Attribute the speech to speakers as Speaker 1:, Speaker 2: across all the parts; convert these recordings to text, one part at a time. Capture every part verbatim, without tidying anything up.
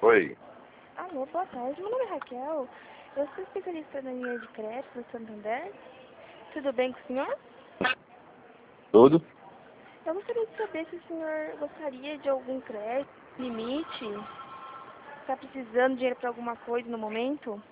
Speaker 1: Oi.
Speaker 2: Alô, boa tarde. Meu nome é Raquel. Eu sou especialista na linha de crédito do Santander. Tudo bem com o senhor?
Speaker 1: Tudo?
Speaker 2: Eu gostaria de saber se o senhor gostaria de algum crédito, limite. Está precisando de dinheiro para alguma coisa no momento?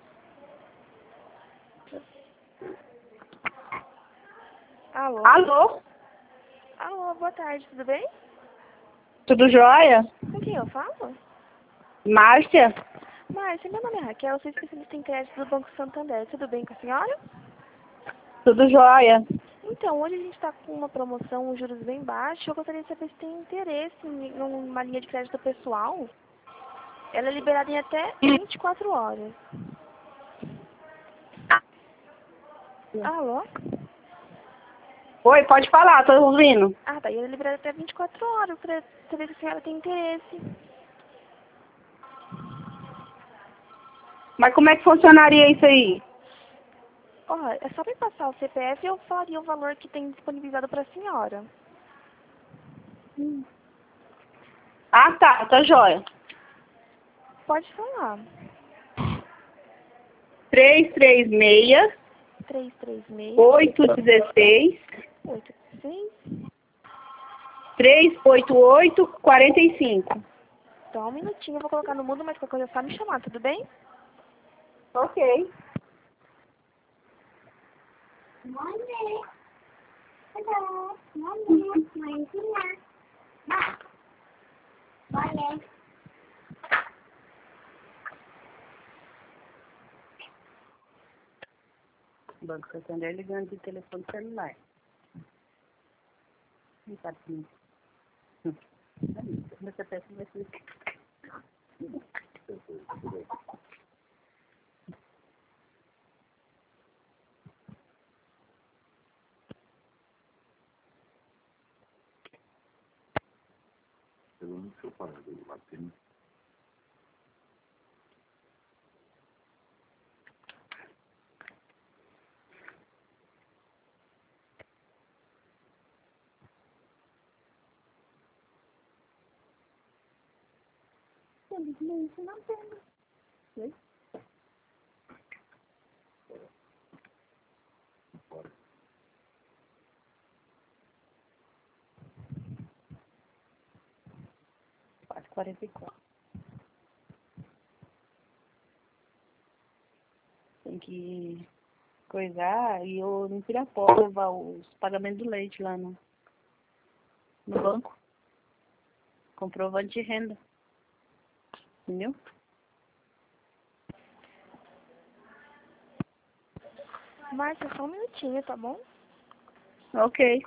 Speaker 2: Alô?
Speaker 3: Alô?
Speaker 2: Alô, boa tarde. Tudo bem?
Speaker 3: Tudo jóia?
Speaker 2: Com quem eu falo?
Speaker 3: Márcia?
Speaker 2: Márcia, meu nome é Raquel. Eu sou especialista em crédito do Banco Santander. Tudo bem com a senhora?
Speaker 3: Tudo jóia?
Speaker 2: Então, hoje a gente está com uma promoção, um juros bem baixos. Eu gostaria de saber se tem interesse em uma linha de crédito pessoal. Ela é liberada em até vinte e quatro horas. Alô?
Speaker 3: Oi, pode falar, tô ouvindo.
Speaker 2: Ah, tá. E ela é liberada até vinte e quatro horas. Eu queria saber se a senhora tem interesse.
Speaker 3: Mas como é que funcionaria isso aí?
Speaker 2: Ó, é só me passar o C P F e eu falaria o valor que tem disponibilizado para a senhora.
Speaker 3: Ah, tá, tá jóia.
Speaker 2: Pode falar.
Speaker 3: três três seis,
Speaker 2: três três seis,
Speaker 3: oito um seis,
Speaker 2: oito seis.
Speaker 3: três oito oito, quatro cinco.
Speaker 2: Só um minutinho, eu vou colocar no mudo, mas qualquer coisa é só me chamar, tudo bem?
Speaker 3: Ok.
Speaker 4: Mommy. Hello. Mommy. Mommy. Mommy.
Speaker 3: Banco Santander ligando de telefone celular. Não sabe se... Você peça vai ser...
Speaker 1: Eu não sei falar dele, Martim.
Speaker 3: Felizmente não tem. Oi?
Speaker 1: Fora.
Speaker 3: quatro quarenta e quatro. Tem que coisar e eu no Pirapó levar os pagamentos do leite lá no, no banco. Comprovante de renda. Entendeu?
Speaker 2: Márcia, só um minutinho, tá bom?
Speaker 3: Ok.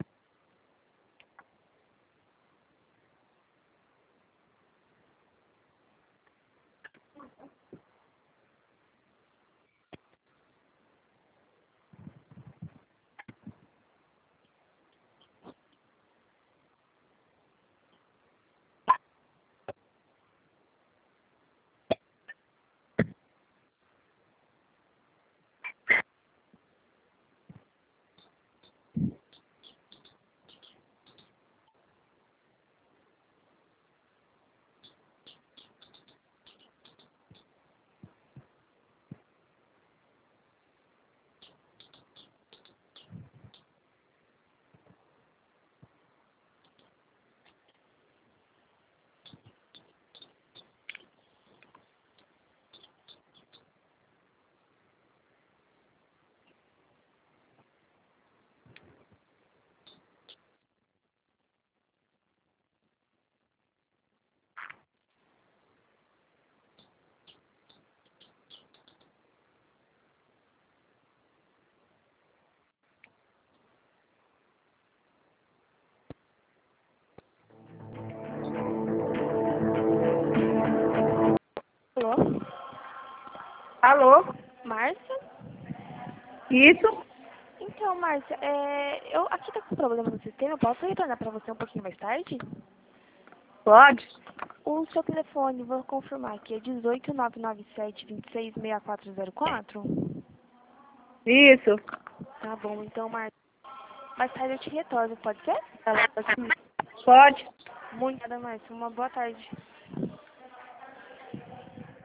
Speaker 2: Alô?
Speaker 3: Alô?
Speaker 2: Márcia?
Speaker 3: Isso?
Speaker 2: Então, Márcia, é, eu aqui tá com problema no sistema. Eu posso retornar para você um pouquinho mais tarde?
Speaker 3: Pode?
Speaker 2: O seu telefone, vou confirmar aqui, é dezoito, nove nove sete, vinte e seis, sessenta e quatro zero quatro?
Speaker 3: Isso.
Speaker 2: Tá bom, então, Márcia. Mais tarde eu te retorno, pode ser?
Speaker 3: Pode?
Speaker 2: Muito obrigada, Márcia. Uma boa tarde.